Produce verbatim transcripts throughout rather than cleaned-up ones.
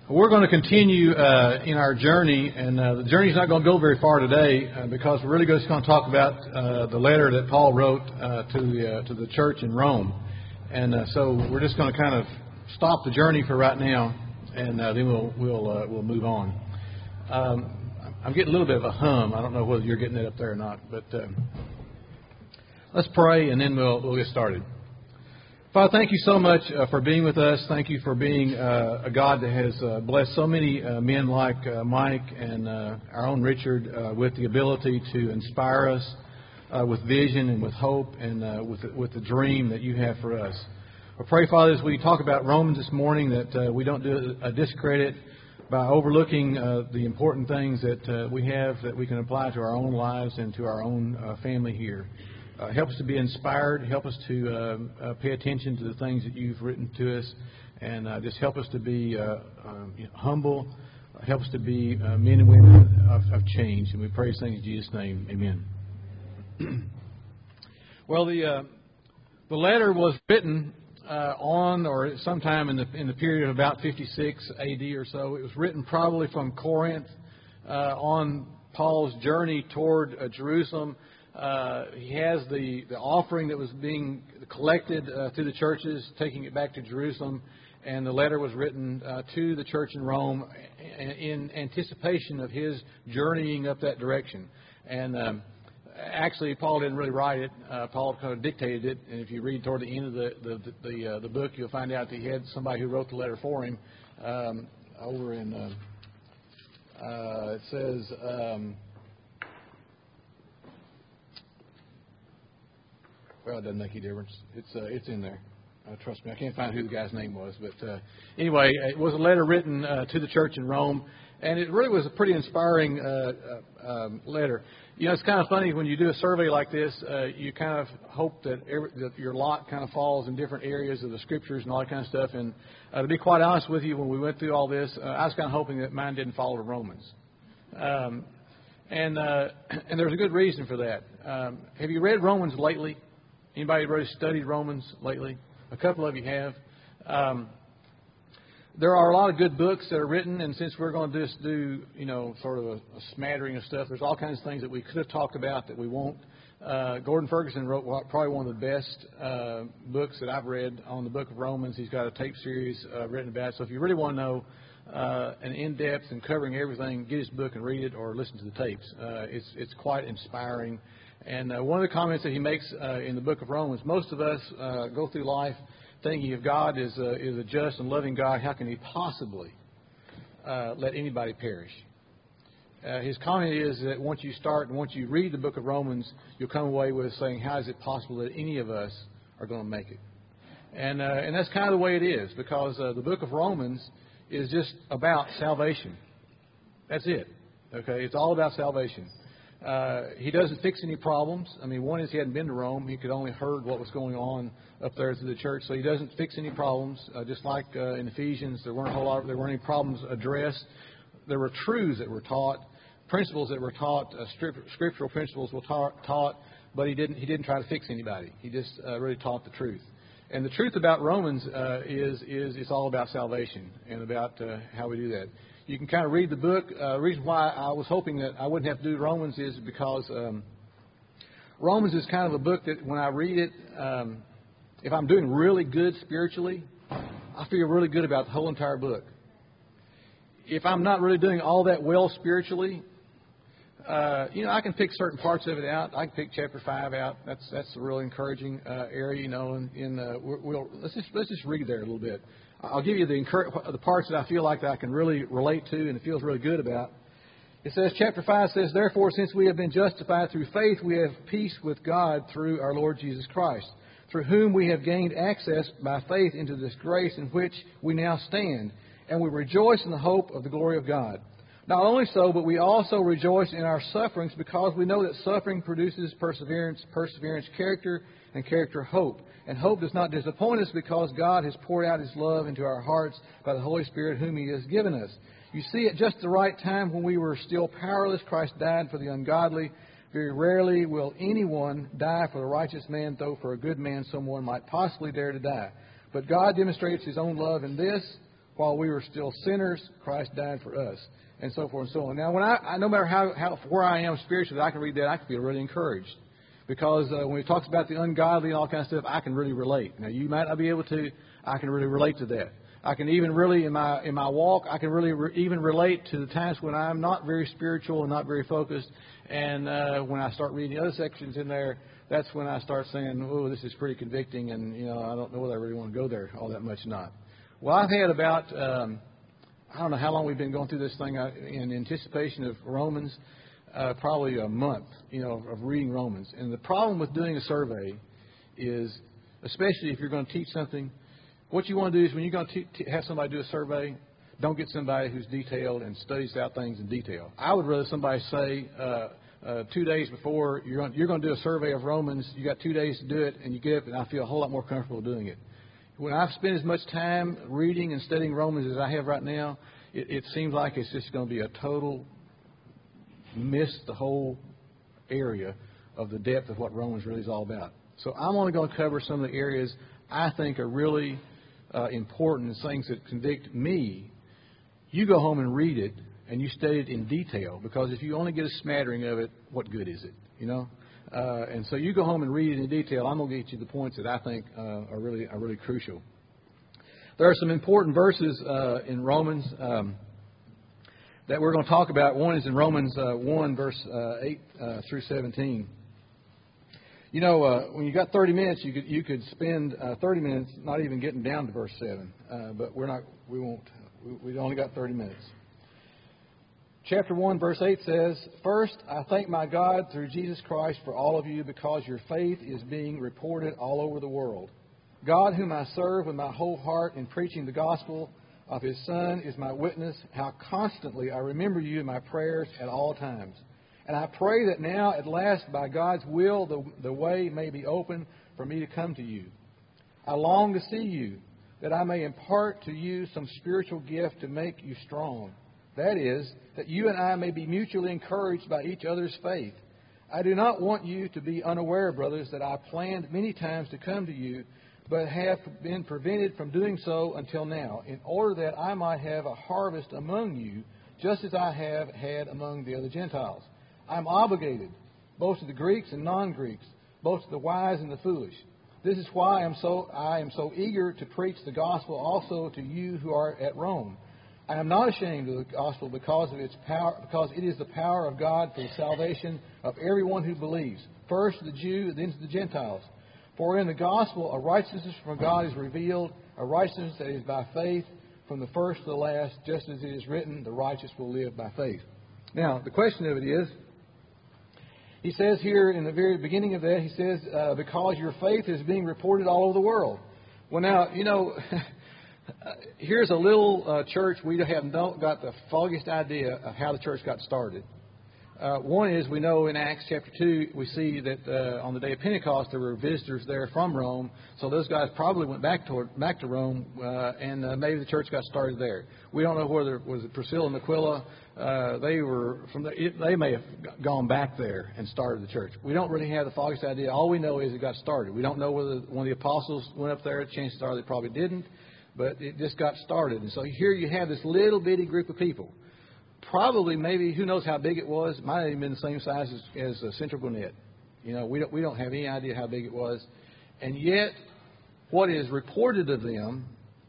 We're going to continue uh, in our journey, and uh, the journey's not going to go very far today uh, because we're really just going to talk about uh, the letter that Paul wrote uh, to the uh, to the church in Rome. And uh, so we're just going to kind of stop the journey for right now, and uh, then we'll we'll uh, we'll move on. Um, I'm getting a little bit of a hum. I don't know whether you're getting it up there or not, but uh, let's pray, and then we'll we'll get started. Father, thank you so much uh, for being with us. Thank you for being uh, a God that has uh, blessed so many uh, men like uh, Mike and uh, our own Richard uh, with the ability to inspire us uh, with vision and with hope and uh, with, with the dream that you have for us. I pray, Father, as we talk about Romans this morning, that uh, we don't do a discredit by overlooking uh, the important things that uh, we have that we can apply to our own lives and to our own uh, family here. Uh, help us to be inspired. Help us to uh, uh, pay attention to the things that you've written to us, and uh, just help us to be uh, um, you know, humble. Uh, help us to be uh, men and women of, of change. And we pray these things in Jesus' name. Amen. Well, the uh, the letter was written uh, on or sometime in the in the period of about fifty-six A D or so. It was written probably from Corinth uh, on Paul's journey toward uh, Jerusalem. Uh, he has the, the offering that was being collected uh, through the churches, taking it back to Jerusalem, and the letter was written uh, to the church in Rome in anticipation of his journeying up that direction. And um, actually, Paul didn't really write it. Uh, Paul kind of dictated it, and if you read toward the end of the the the, uh, the book, you'll find out that he had somebody who wrote the letter for him. Um, over in uh, uh, it says. Um, Well, it doesn't make any difference. It's uh, it's in there. Uh, trust me, I can't find who the guy's name was. But uh, anyway, it was a letter written uh, to the church in Rome, and it really was a pretty inspiring uh, uh, um, letter. You know, it's kind of funny when you do a survey like this, uh, you kind of hope that, every, that your lot kind of falls in different areas of the Scriptures and all that kind of stuff. And uh, to be quite honest with you, when we went through all this, uh, I was kind of hoping that mine didn't fall to Romans. Um, and, uh, and there's a good reason for that. Um, have you read Romans lately? Anybody really studied Romans lately? A couple of you have. Um, there are a lot of good books that are written, and since we're going to just do, you know, sort of a, a smattering of stuff, there's all kinds of things that we could have talked about that we won't. Uh, Gordon Ferguson wrote probably one of the best uh, books that I've read on the book of Romans. He's got a tape series uh, written about it. So if you really want to know uh, an in-depth and covering everything, get his book and read it or listen to the tapes. Uh, it's, it's quite inspiring. And uh, one of the comments that he makes uh, in the book of Romans, most of us uh, go through life thinking if God is a, is a just and loving God, how can he possibly uh, let anybody perish? Uh, his comment is that once you start and once you read the book of Romans, you'll come away with saying, how is it possible that any of us are going to make it? And, uh, and that's kind of the way it is, because uh, the book of Romans is just about salvation. That's it. Okay, it's all about salvation. Uh, he doesn't fix any problems. I mean, one is he hadn't been to Rome. He could only heard what was going on up there through the church. So he doesn't fix any problems. Uh, just like uh, in Ephesians, there weren't a whole lot. Of, there weren't any problems addressed. There were truths that were taught, principles that were taught, uh, scriptural principles were taught, taught. But he didn't. He didn't try to fix anybody. He just uh, really taught the truth. And the truth about Romans uh, is is it's all about salvation and about uh, how we do that. You can kind of read the book. Uh, the reason why I was hoping that I wouldn't have to do Romans is because um, Romans is kind of a book that when I read it, um, if I'm doing really good spiritually, I feel really good about the whole entire book. If I'm not really doing all that well spiritually, uh, you know, I can pick certain parts of it out. I can pick chapter five out. That's that's a really encouraging uh, area, you know. In, in uh, we'll, we'll let's just let's just read there a little bit. I'll give you the the parts that I feel like that I can really relate to and it feels really good about. It says, chapter five says, therefore, since we have been justified through faith, we have peace with God through our Lord Jesus Christ, through whom we have gained access by faith into this grace in which we now stand, and we rejoice in the hope of the glory of God. Not only so, but we also rejoice in our sufferings because we know that suffering produces perseverance, perseverance, character, and character, hope. And hope does not disappoint us because God has poured out His love into our hearts by the Holy Spirit whom He has given us. You see, at just the right time when we were still powerless, Christ died for the ungodly. Very rarely will anyone die for the righteous man, though for a good man someone might possibly dare to die. But God demonstrates His own love in this: while we were still sinners, Christ died for us, and so forth and so on. Now, when I, I no matter how, how where I am spiritually, I can read that, I can feel really encouraged. Because uh, when he talks about the ungodly and all kinds of stuff, I can really relate. Now, you might not be able to. I can really relate to that. I can even really, in my in my walk, I can really re- even relate to the times when I'm not very spiritual and not very focused. And uh, when I start reading the other sections in there, that's when I start saying, oh, this is pretty convicting, and, you know, I don't know whether I really want to go there all that much or not. Well, I've had about, um, I don't know how long we've been going through this thing uh, in anticipation of Romans. Uh, probably a month, you know, of reading Romans. And the problem with doing a survey is, especially if you're going to teach something, what you want to do is when you're going to te- te- have somebody do a survey, don't get somebody who's detailed and studies out things in detail. I would rather somebody say uh, uh, two days before you're going, you're going to do a survey of Romans, you got two days to do it, and you get up, and I feel a whole lot more comfortable doing it. When I've spent as much time reading and studying Romans as I have right now, it, it seems like it's just going to be a total miss the whole area of the depth of what Romans really is all about. So I'm only going to cover some of the areas I think are really uh, important and things that convict me. You go home and read it, and you study it in detail, because if you only get a smattering of it, what good is it? You know. Uh, and so you go home and read it in detail. I'm going to get you the points that I think uh, are really are really crucial. There are some important verses uh, in Romans Um, that we're going to talk about. One is in Romans uh, one, verse uh, eight uh, through seventeen. You know, uh, when you got thirty minutes, you could you could spend uh, thirty minutes not even getting down to verse seven. Uh, but we're not. We won't. We, we only got thirty minutes. Chapter one, verse eight says, "First, I thank my God through Jesus Christ for all of you, because your faith is being reported all over the world. God, whom I serve with my whole heart in preaching the gospel of His Son, is my witness how constantly I remember you in my prayers at all times. And I pray that now, at last, by God's will, the, the way may be open for me to come to you. I long to see you, that I may impart to you some spiritual gift to make you strong. That is, that you and I may be mutually encouraged by each other's faith. I do not want you to be unaware, brothers, that I planned many times to come to you, but have been prevented from doing so until now, in order that I might have a harvest among you, just as I have had among the other Gentiles. I am obligated, both to the Greeks and non-Greeks, both to the wise and the foolish. This is why I am so I am so eager to preach the gospel also to you who are at Rome. I am not ashamed of the gospel, because of its power, because it is the power of God for the salvation of everyone who believes, first to the Jew, then to the Gentiles. For in the gospel a righteousness from God is revealed, a righteousness that is by faith, from the first to the last, just as it is written, the righteous will live by faith." Now, the question of it is, he says here in the very beginning of that, he says, uh, because your faith is being reported all over the world. Well, now, you know, here's a little uh, church we have not got the foggiest idea of how the church got started. Uh, one is, we know in Acts chapter two, we see that uh, on the day of Pentecost there were visitors there from Rome. So those guys probably went back to back to Rome, uh, and uh, maybe the church got started there. We don't know whether it was Priscilla and Aquila. Uh, they were from the, it, they may have gone back there and started the church. We don't really have the foggiest idea. All we know is it got started. We don't know whether one of the apostles went up there. Chances are they probably didn't, but it just got started. And so here you have this little bitty group of people. Probably, maybe, who knows how big it was? It might have even been the same size as, as uh, Central Gwinnett. You know, we don't we don't have any idea how big it was. And yet, what is reported of them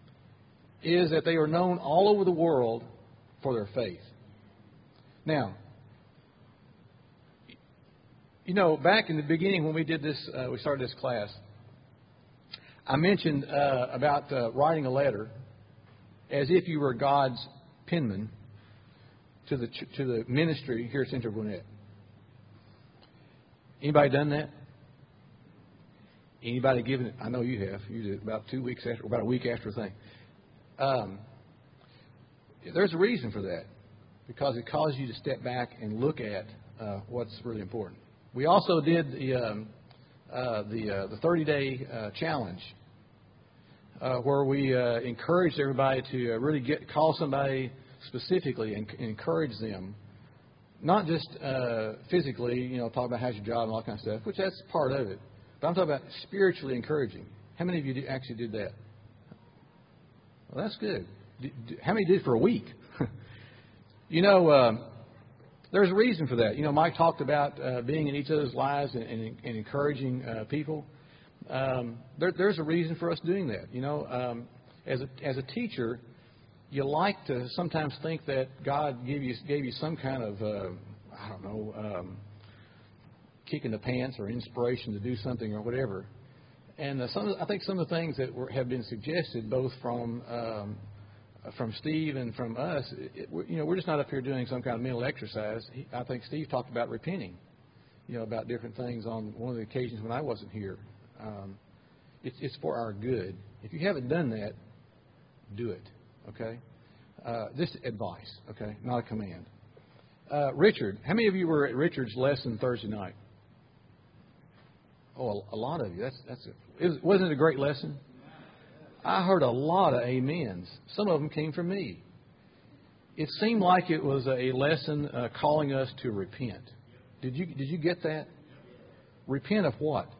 is that they are known all over the world for their faith. Now, you know, back in the beginning when we did this, uh, we started this class, I mentioned uh, about uh, writing a letter as if you were God's penman to the to the ministry here at Central Gwinnett. Anybody done that? Anybody given it? I know you have. You did about two weeks after, about a week after the thing. Um, there's a reason for that, because it causes you to step back and look at uh, what's really important. We also did the um, uh, the uh, the thirty-day uh, challenge, uh, where we uh, encouraged everybody to uh, really get call somebody specifically and encourage them, not just uh, physically, you know, talk about how's your job and all that kind of stuff, which that's part of it. But I'm talking about spiritually encouraging. How many of you actually did that? Well, that's good. D- d- how many did for a week? you know, uh, there's a reason for that. You know, Mike talked about uh, being in each other's lives and, and, and encouraging uh, people. Um, there, there's a reason for us doing that. You know, um, as a as a teacher, you like to sometimes think that God gave you gave you some kind of uh, I don't know um, kick in the pants or inspiration to do something or whatever. And uh, some I think some of the things that were, have been suggested both from um, from Steve and from us, it, it, you know, we're just not up here doing some kind of mental exercise. He, I think Steve talked about repenting, you know, about different things on one of the occasions when I wasn't here. Um, it's, it's for our good. If you haven't done that, do it. Okay, uh, this advice. Okay, not a command. Uh, Richard, how many of you were at Richard's lesson Thursday night? Oh, a, a lot of you. That's that's. A, it was, wasn't it a great lesson? I heard a lot of amens. Some of them came from me. It seemed like it was a lesson uh, calling us to repent. Did you did you get that? Repent of what?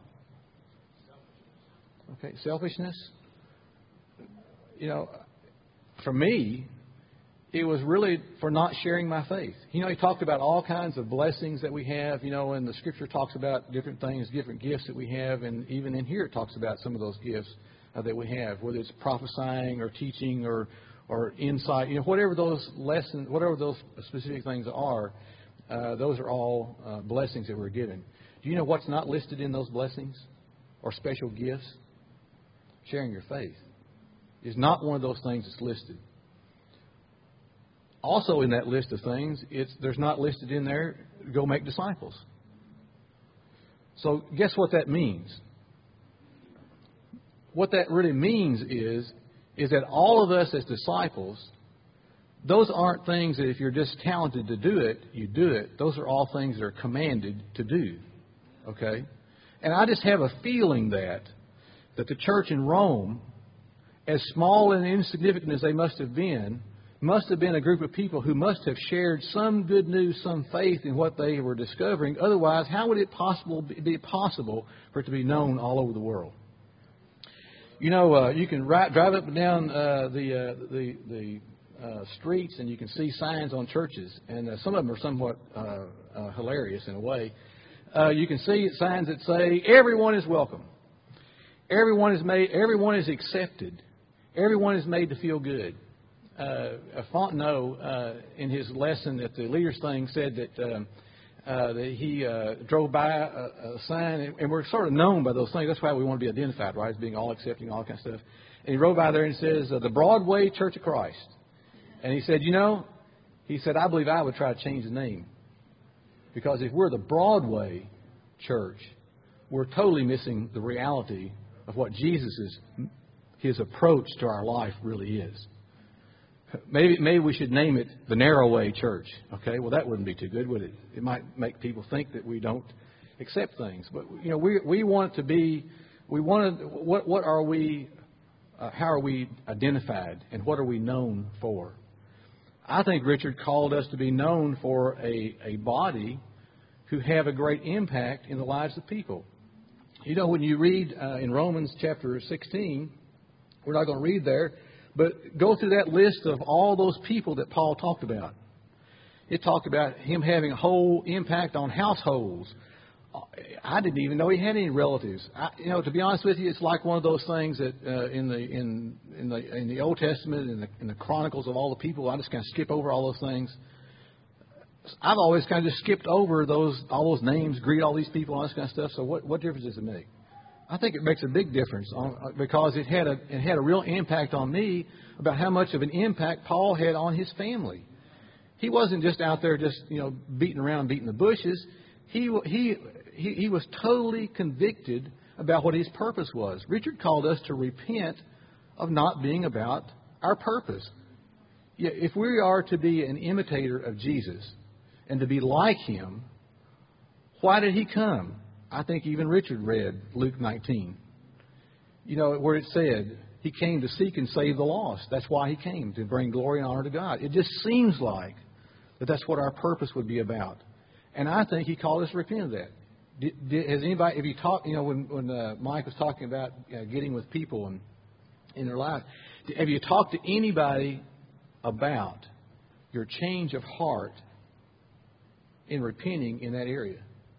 Okay, selfishness. You know, for me, it was really for not sharing my faith. You know, he talked about all kinds of blessings that we have, you know, and the Scripture talks about different things, different gifts that we have, and even in here it talks about some of those gifts uh, that we have, whether it's prophesying or teaching or or insight, you know, whatever those lessons, whatever those specific things are, uh, those are all uh, blessings that we're given. Do you know what's not listed in those blessings or special gifts? Sharing your faith is not one of those things that's listed. Also in that list of things, it's there's not listed in there, go make disciples. So guess what that means? What that really means is, is that all of us as disciples, those aren't things that if you're just talented to do it, you do it. Those are all things that are commanded to do. Okay? And I just have a feeling that, that the church in Rome, as small and insignificant as they must have been, must have been a group of people who must have shared some good news, some faith in what they were discovering. Otherwise, how would it possible be possible for it to be known all over the world? You know, uh, you can ride, drive up and down uh, the uh, the the uh, streets, and you can see signs on churches, and uh, some of them are somewhat uh, uh, hilarious in a way. Uh, you can see signs that say everyone is welcome, everyone is made, everyone is accepted, everyone is made to feel good. Uh, Fontenot, uh, in his lesson at the leaders' thing, said that, um, uh, that he uh, drove by a, a sign, and, and we're sort of known by those things. That's why we want to be identified, right, as being all accepting, all that kind of stuff. And he drove by there and says, uh, the Broadway Church of Christ. And he said, you know, he said, I believe I would try to change the name. Because if we're the Broadway Church, we're totally missing the reality of what Jesus' his approach to our life really is. Maybe maybe we should name it the Narrow Way Church. Okay, well that wouldn't be too good, would it? It might make people think that we don't accept things. But you know, we we want it to be. We want to. What what are we? Uh, how are we identified, and what are we known for? I think Richard called us to be known for a a body who have a great impact in the lives of people. You know, when you read uh, in Romans chapter sixteen, we're not going to read there. But go through that list of all those people that Paul talked about. It talked about him having a whole impact on households. I didn't even know he had any relatives. I, you know, to be honest with you, it's like one of those things that uh, in the in in the in the Old Testament, in the in the Chronicles of all the people, I just kind of skip over all those things. I've always kind of just skipped over those all those names, greet all these people, all this kind of stuff. So what what difference does it make? I think it makes a big difference on, because it had a it had a real impact on me about how much of an impact Paul had on his family. He wasn't just out there just you know beating around, beating the bushes. He he he, he was totally convicted about what his purpose was. Richard called us to repent of not being about our purpose. Yeah, if we are to be an imitator of Jesus and to be like him, why did he come? I think even Richard read Luke nineteen. You know, where it said he came to seek and save the lost. That's why he came, to bring glory and honor to God. It just seems like that that's what our purpose would be about. And I think he called us to repent of that. Did, did, has anybody, if you talk, you know, when, when uh, Mike was talking about uh, getting with people and in their life, Have you talked to anybody about your change of heart in repenting in that area?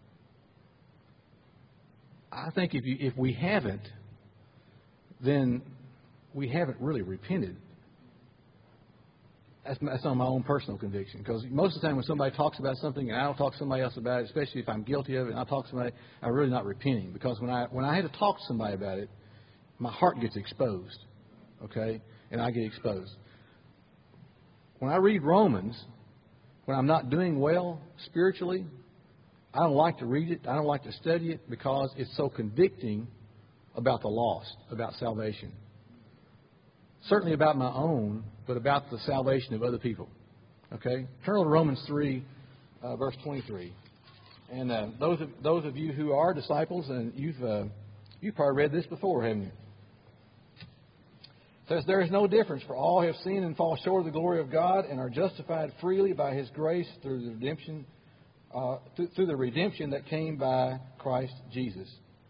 I think if you, if we haven't, then we haven't really repented. That's, that's on my own personal conviction. Because most of the time when somebody talks about something and I don't talk to somebody else about it, especially if I'm guilty of it and I talk to somebody, I'm really not repenting. Because when I when I had to talk to somebody about it, my heart gets exposed. Okay? And I get exposed. When I read Romans, when I'm not doing well spiritually, I don't like to read it. I don't like to study it because it's so convicting about the lost, about salvation. Certainly about my own, but about the salvation of other people. Okay? Turn to Romans three, uh, verse twenty-three. And uh, those of those of you who are disciples, and you've uh, you've probably read this before, haven't you? It says, "There is no difference, for all have sinned and fall short of the glory of God, and are justified freely by His grace through the redemption, uh, th- through the redemption that came by Christ Jesus."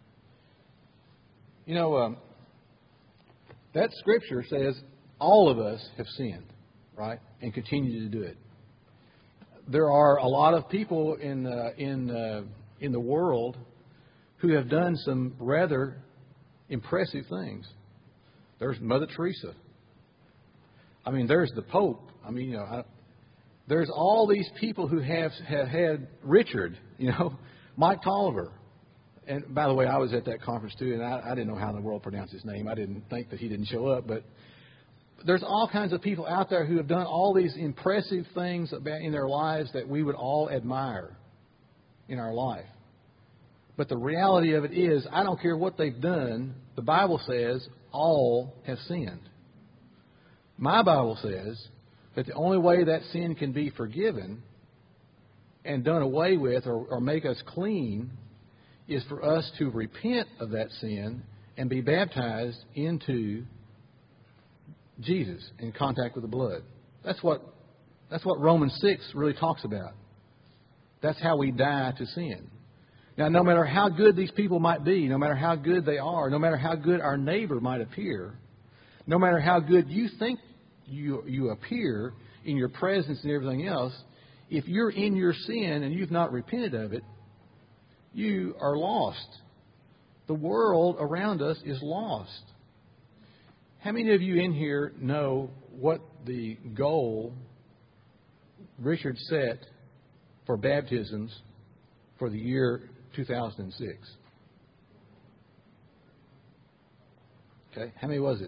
You know, um, that scripture says all of us have sinned, right, and continue to do it. There are a lot of people in uh, in uh, in the world who have done some rather impressive things. There's Mother Teresa. I mean, there's the Pope. I mean, you know, I, there's all these people who have have had Richard. You know, Mike Tolliver. And by the way, I was at that conference too, and I, I didn't know how in the world to pronounce his name. I didn't think that he didn't show up, but there's all kinds of people out there who have done all these impressive things about in their lives that we would all admire in our life. But the reality of it is, I don't care what they've done. The Bible says all have sinned. My Bible says that the only way that sin can be forgiven and done away with or, or make us clean is for us to repent of that sin and be baptized into Jesus in contact with the blood. That's what that's what Romans six really talks about. That's how we die to sin. Now, no matter how good these people might be, no matter how good they are, no matter how good our neighbor might appear, no matter how good you think you you appear in your presence and everything else, if you're in your sin and you've not repented of it, you are lost. The world around us is lost. How many of you in here know what the goal Richard set for baptisms for the year two thousand six? Okay, how many was it?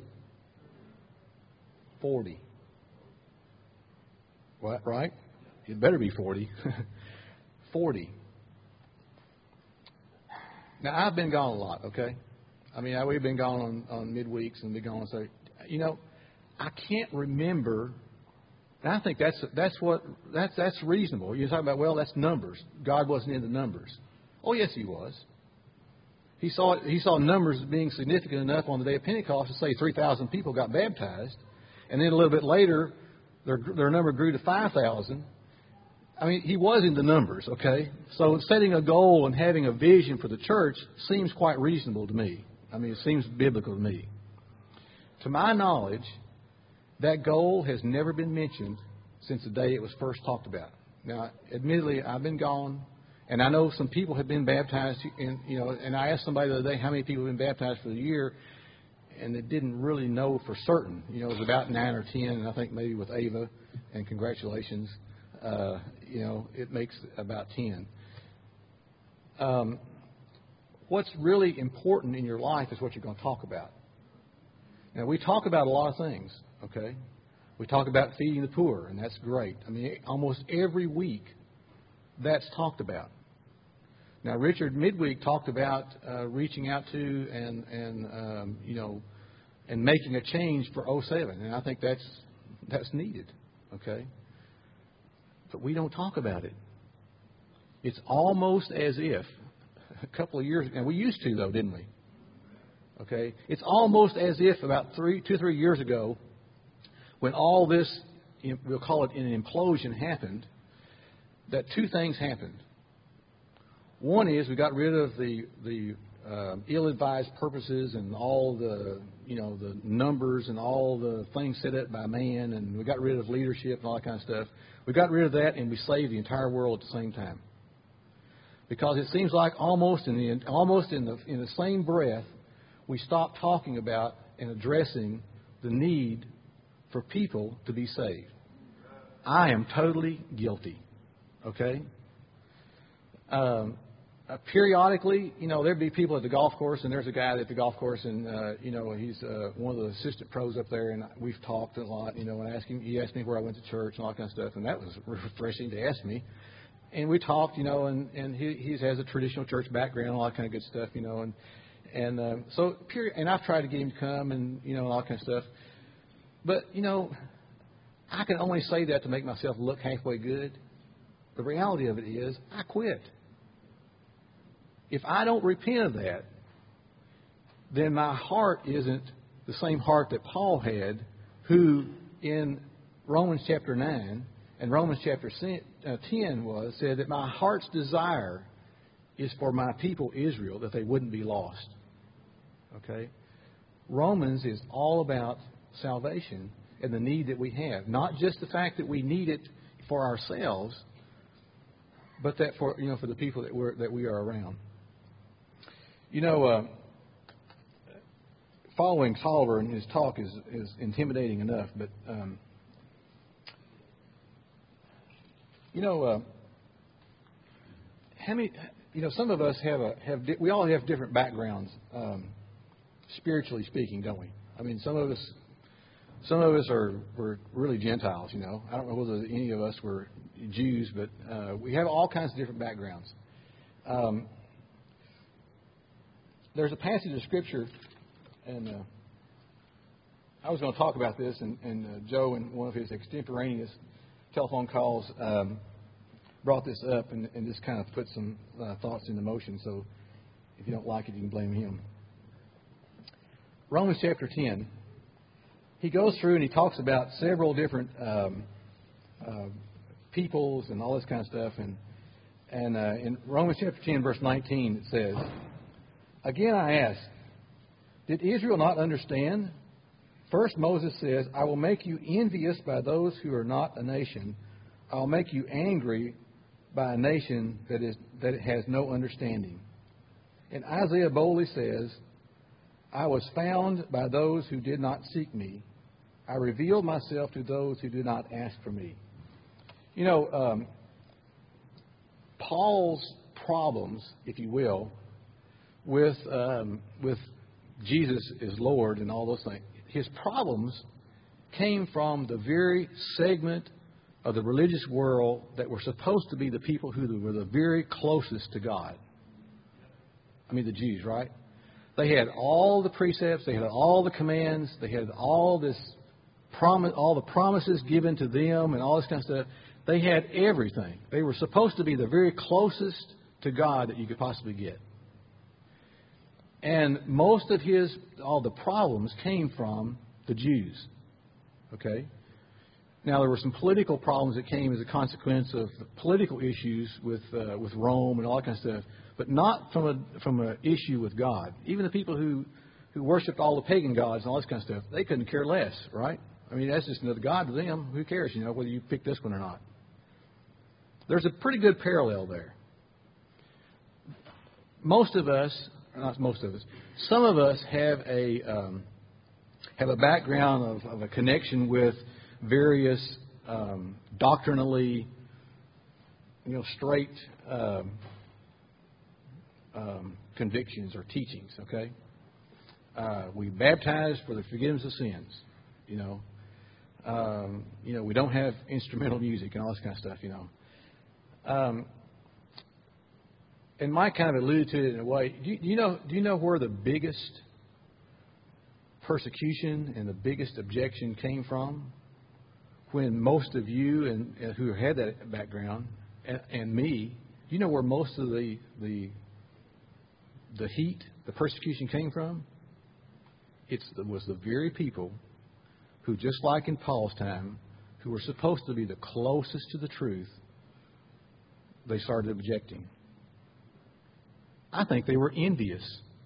forty. What, right? It better be forty. forty. Now, I've been gone a lot, okay? I mean, I, we've been gone on, on midweeks and been gone. So, you know, I can't remember. And I think that's that's what that's that's reasonable. You're talking about, well, that's numbers. God wasn't in the numbers. Oh, yes, He was. He saw He saw numbers being significant enough on the day of Pentecost to say three thousand people got baptized, and then a little bit later, their their number grew to five thousand. I mean, He was in the numbers, okay? So setting a goal and having a vision for the church seems quite reasonable to me. I mean, it seems biblical to me. To my knowledge, that goal has never been mentioned since the day it was first talked about. Now, admittedly, I've been gone, and I know some people have been baptized. In, you know, and I asked somebody the other day how many people have been baptized for the year, and they didn't really know for certain. You know, it was about nine or ten, and I think maybe with Ava, and congratulations, uh, you know, it makes about ten. Um, what's really important in your life is what you're going to talk about. Now, we talk about a lot of things, okay? We talk about feeding the poor, and that's great. I mean, almost every week that's talked about. Now, Richard midweek talked about uh, reaching out to and, and um, you know, and making a change for oh seven, and I think that's that's needed, okay? But we don't talk about it. It's almost as if a couple of years ago, and we used to, though, didn't we? Okay? It's almost as if about three, two, three years ago, when all this, we'll call it an implosion, happened, that two things happened. One is we got rid of the the uh, ill-advised purposes and all the, you know, the numbers and all the things set up by man, and we got rid of leadership and all that kind of stuff. We got rid of that, and we saved the entire world at the same time. Because it seems like almost in the almost in the in the same breath, we stopped talking about and addressing the need for people to be saved. I am totally guilty. Okay. Um, uh, periodically, you know, there'd be people at the golf course, and there's a guy at the golf course, and uh, you know, he's uh, one of the assistant pros up there, and we've talked a lot. You know, and asked him, he asked me where I went to church and all that kind of stuff, and that was refreshing to ask me. And we talked, you know, and and he he has a traditional church background, all that kind of good stuff, you know, and and um, so period. And I've tried to get him to come, and you know, all that kind of stuff. But you know, I can only say that to make myself look halfway good. The reality of it is, I quit. If I don't repent of that, then my heart isn't the same heart that Paul had, who in Romans chapter nine and Romans chapter ten was, said that my heart's desire is for my people Israel, that they wouldn't be lost. Okay? Romans is all about salvation and the need that we have. Not just the fact that we need it for ourselves, but that for, you know, for the people that we're that we are around. You know, uh, following Tolliver and his talk is, is intimidating enough, but um, you know, uh, how many? You know, some of us have a have we all have different backgrounds, um, spiritually speaking, don't we? I mean, some of us, some of us are were really Gentiles. You know, I don't know whether any of us were Jews, but uh, we have all kinds of different backgrounds. Um, there's a passage of Scripture, and uh, I was going to talk about this, and, and uh, Joe, in one of his extemporaneous telephone calls, um, brought this up and, and just kind of put some uh, thoughts into motion. So if you don't like it, you can blame him. Romans chapter ten, he goes through and he talks about several different um, uh, peoples and all this kind of stuff. And and uh, in Romans chapter ten, verse nineteen, it says, "Again I ask, did Israel not understand? First Moses says, I will make you envious by those who are not a nation. I will make you angry by a nation that is that has no understanding." And Isaiah boldly says, "I was found by those who did not seek me. I revealed myself to those who did not ask for me." You know, um, Paul's problems, if you will, with um, with Jesus as Lord and all those things, his problems came from the very segment of the religious world that were supposed to be the people who were the very closest to God. I mean, the Jews, right? They had all the precepts, they had all the commands, they had all this promise, all the promises given to them, and all this kind of stuff. They had everything. They were supposed to be the very closest to God that you could possibly get. And most of his, all the problems came from the Jews. Okay? Now, there were some political problems that came as a consequence of political issues with uh, with Rome and all that kind of stuff, but not from a from an issue with God. Even the people who, who worshipped all the pagan gods and all this kind of stuff, they couldn't care less, right? I mean, that's just another god to them. Who cares, you know, whether you pick this one or not? There's a pretty good parallel there. Most of us, not most of us, some of us have a um, have a background of, of a connection with various um, doctrinally, you know, straight um, um, convictions or teachings. Okay, uh, we baptize for the forgiveness of sins. You know, um, you know, we don't have instrumental music and all this kind of stuff. You know, um, and Mike kind of alluded to it in a way. Do you, do you know? Do you know where the biggest persecution and the biggest objection came from? When most of you and, and who had that background and, and me, do you know where most of the the the heat, the persecution came from? It was the very people who, just like in Paul's time, who were supposed to be the closest to the truth, they started objecting. I think they were envious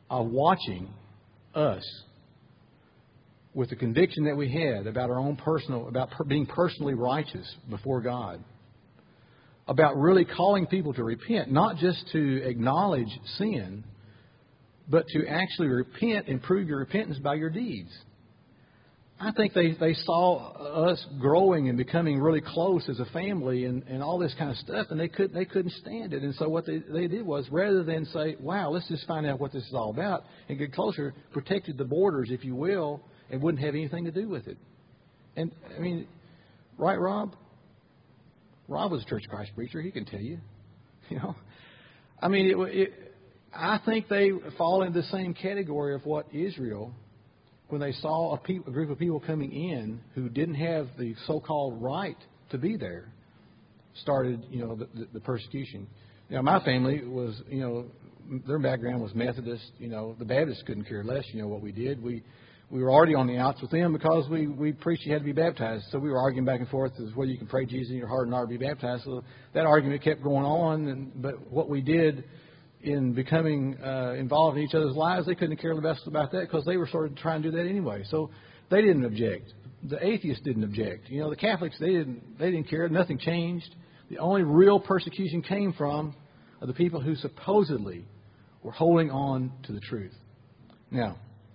of watching us with the conviction that we had about our own personal, about per, being personally righteous before God, about really calling people to repent, not just to acknowledge sin, but to actually repent and prove your repentance by your deeds. I think they, they saw us growing and becoming really close as a family and, and all this kind of stuff, and they couldn't they couldn't stand it. And so what they, they did was, rather than say, wow, let's just find out what this is all about and get closer, protected the borders, if you will, and wouldn't have anything to do with it. And, I mean, right, Rob? Rob was a Church of Christ preacher. He can tell you. You know, I mean, it, it, I think they fall into the same category of what Israel, when they saw a, pe- a group of people coming in who didn't have the so-called right to be there, started, you know, the, the, the persecution. Now, my family was, you know, their background was Methodist. You know, the Baptists couldn't care less, you know, what we did. We we were already on the outs with them because we, we preached you had to be baptized. So we were arguing back and forth as whether you can pray Jesus in your heart or not to be baptized. So that argument kept going on. And, but what we did in becoming uh, involved in each other's lives, they couldn't care less about that because they were sort of trying to do that anyway. So they didn't object. The atheists didn't object. You know, the Catholics, they didn't they didn't care. Nothing changed. The only real persecution came from the people who supposedly were holding on to the truth. Now,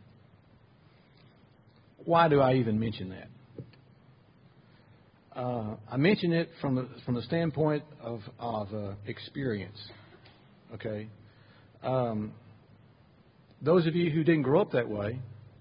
why do I even mention that? Uh, I mention it from the from the standpoint of of uh, experience. Okay, um, those of you who didn't grow up that way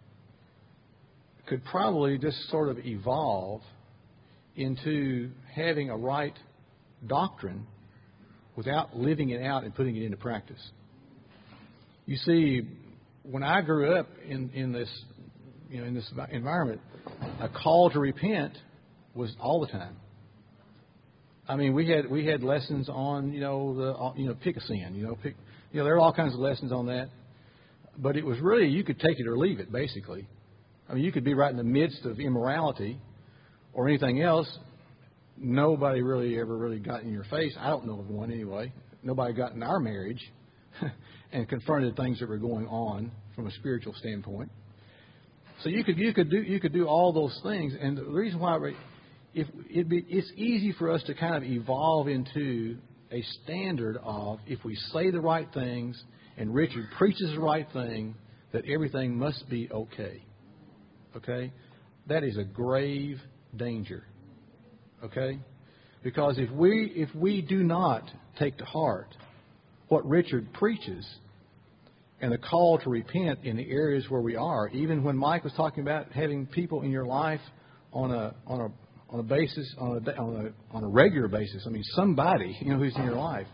could probably just sort of evolve into having a right doctrine without living it out and putting it into practice. You see, when I grew up in, in this, you know, in this environment, a call to repent was all the time. I mean, we had we had lessons on, you know, the you know pick a sin, you know, pick, you know, there are all kinds of lessons on that. But it was really, you could take it or leave it, basically. I mean, you could be right in the midst of immorality or anything else. Nobody really ever really got in your face. I don't know of one anyway. Nobody got in our marriage and confronted things that were going on from a spiritual standpoint. So you could you could do you could do all those things, and the reason why if it be, it's easy for us to kind of evolve into a standard of, if we say the right things and Richard preaches the right thing, that everything must be okay. Okay, that is a grave danger. Okay, because if we if we do not take to heart what Richard preaches and the call to repent in the areas where we are, even when Mike was talking about having people in your life on a on a on a basis on a on a on a regular basis, I mean somebody, you know, who's in your life,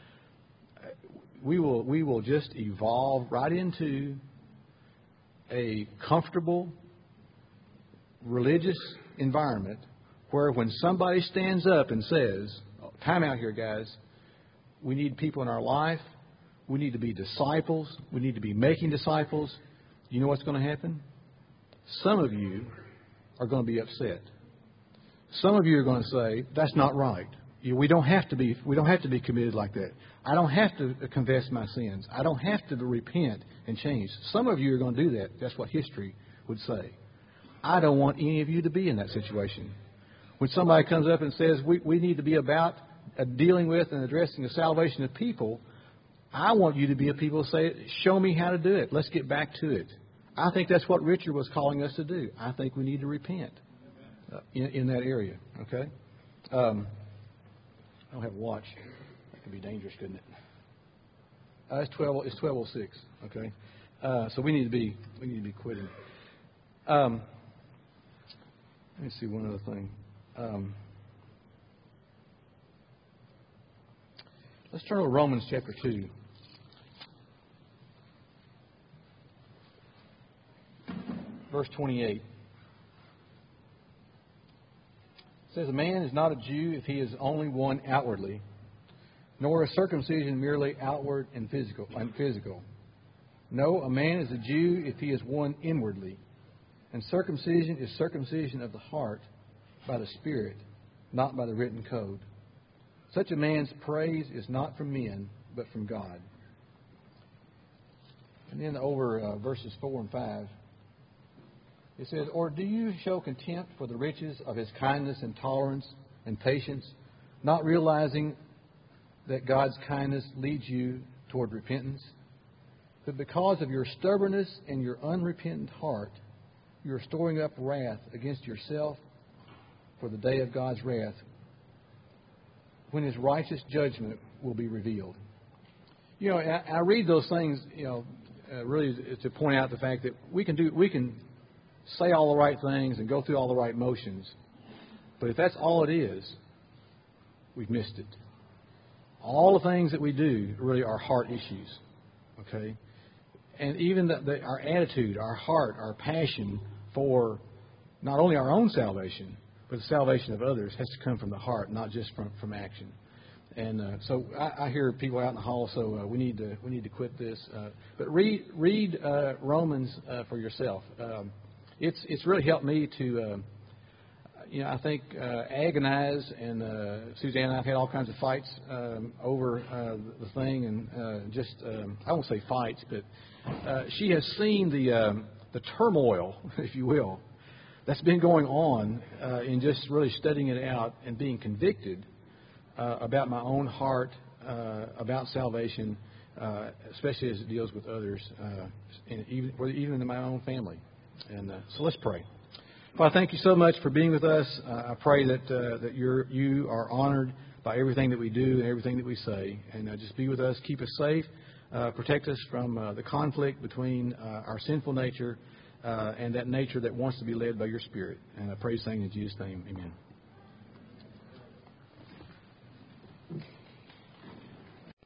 we will we will just evolve right into a comfortable religious environment where when somebody stands up and says, time out here, guys, we need people in our life, we need to be disciples, we need to be making disciples, you know what's going to happen? Some of you are going to be upset. Some of you are going to say, that's not right. We don't have to be we don't have to be committed like that. I don't have to confess my sins. I don't have to repent and change. Some of you are going to do that. That's what history would say. I don't want any of you to be in that situation. When somebody comes up and says we, we need to be about uh, dealing with and addressing the salvation of people, I want you to be a people who say, show me how to do it. Let's get back to it. I think that's what Richard was calling us to do. I think we need to repent uh, in, in that area. Okay? Um, I don't have a watch. That could be dangerous, couldn't it? Uh, it's twelve. It's twelve oh six. Okay, uh, so we need to be we need to be quitting. Um, let me see one other thing. Um, let's turn to Romans chapter two. Verse twenty-eight. It says, a man is not a Jew if he is only one outwardly, nor is circumcision merely outward and physical. And physical. No, a man is a Jew if he is one inwardly, and circumcision is circumcision of the heart by the Spirit, not by the written code. Such a man's praise is not from men, but from God. And then over uh, verses four and five, it says, "Or do you show contempt for the riches of His kindness and tolerance and patience, not realizing that God's kindness leads you toward repentance? But because of your stubbornness and your unrepentant heart, you are storing up wrath against yourself for the day of God's wrath, when His righteous judgment will be revealed." You know, I, I read those things, you know, uh, really to point out the fact that we can do, we can say all the right things and go through all the right motions, but if that's all it is, we've missed it. All the things that we do really are heart issues, okay? And even the, the, our attitude, our heart, our passion for not only our own salvation, but the salvation of others has to come from the heart, not just from, from action. And uh, so I, I hear people out in the hall. So uh, we need to we need to quit this. Uh, but read read uh, Romans uh, for yourself. Um, it's it's really helped me to uh, you know I think uh, agonize. And uh, Suzanne and I've had all kinds of fights um, over uh, the thing, and uh, just um, I won't say fights, but uh, she has seen the um, the turmoil, if you will, that's been going on uh, in just really studying it out and being convicted uh, about my own heart, uh, about salvation, uh, especially as it deals with others, uh, and even, even in my own family. And uh, so let's pray. Father, thank you so much for being with us. Uh, I pray that uh, that you're, you are honored by everything that we do and everything that we say. And uh, just be with us, keep us safe, uh, protect us from uh, the conflict between uh, our sinful nature Uh, and that nature that wants to be led by your Spirit. And I pray this thing in Jesus' name. Amen.